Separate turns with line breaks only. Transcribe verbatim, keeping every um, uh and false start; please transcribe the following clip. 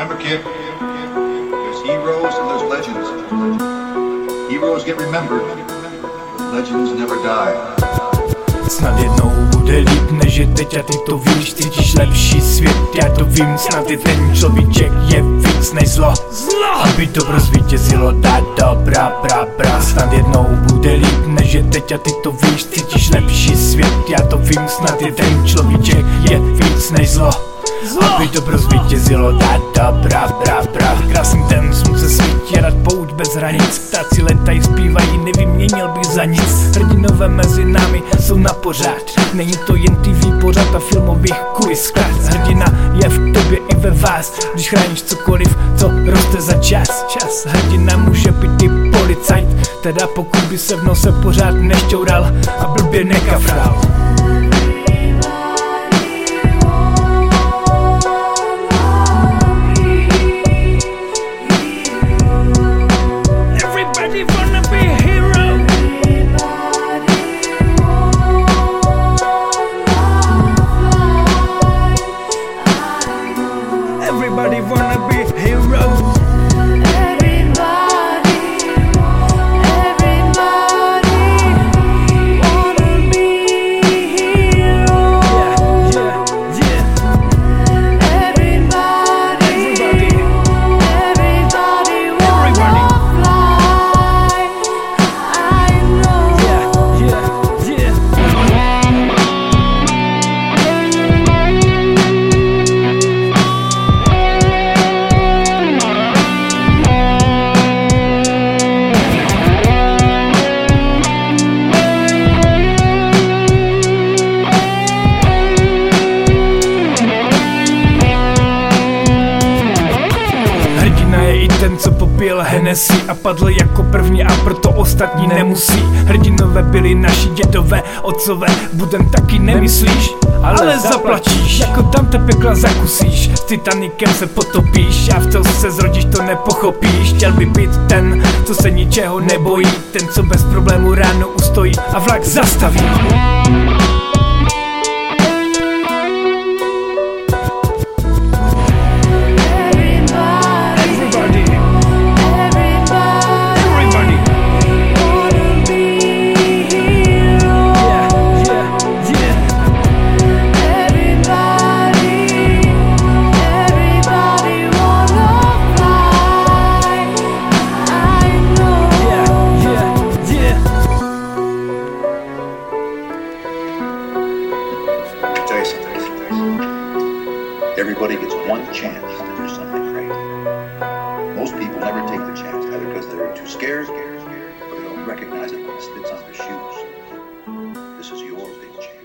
Remember, kid, there's heroes and there's legends. Heroes get remembered, but legends never die.
Snad jednou bude líp než je teď a ty to víš, cítíš lepší svět, já to vím, snad je ten človíček je víc než zlo, zlo. Aby dobro zvítězilo, dá dobrá, bra, bra. Snad jednou bude líp než je teď a ty to víš, cítíš lepší svět, já to vím, snad je ten človíček je víc než zlo, zlo. Aby dobro zvítězilo, dá dobrá, bra, bra. Krásný den, slunce svítí, rad pouť bez hranic, ptáci letají, zpívají, nevyměnil bych za nic. Hrdinové mezi námi jsou na pořád, není to jen T V pořád a filmových kulis. Hrdina je v tobě i ve vás, když chráníš cokoliv, co roste za čas. Čas hrdina může být i policajt, teda pokud by se v nose pořád nešťoural a blbě nekafral. Everybody wanna be hero.
Everybody, everybody wanna be hero.
Yeah, yeah, yeah.
Everybody,
Everybody,
everybody wanna
Everybody.
fly. I know.
Yeah, yeah, yeah. Hrdina je i ten, co popil Hennessy a padl jako první a proto ostatní nemusí. Hrdinové byli naši dědové, otcové, budem taky nemyslíš, ale, ale zaplatíš, jako tam te pekla zakusíš. S Titanikem se potopíš a v to se zrodíš, to nepochopíš. Chtěl by být ten, co se ničeho nebojí, ten, co bez problému ráno ustojí a vlak zastaví.
Everybody,
Everybody,
everybody
everybody.
wanna be hero.
Yeah, yeah, yeah.
Everybody, everybody wanna fly. I know.
Yeah, yeah, yeah.
Let me tell you something. Everybody gets one chance to do something great. Most people never take the chance, either because they're too scared or they don't recognize it when it spits on their shoes. This is your big chance.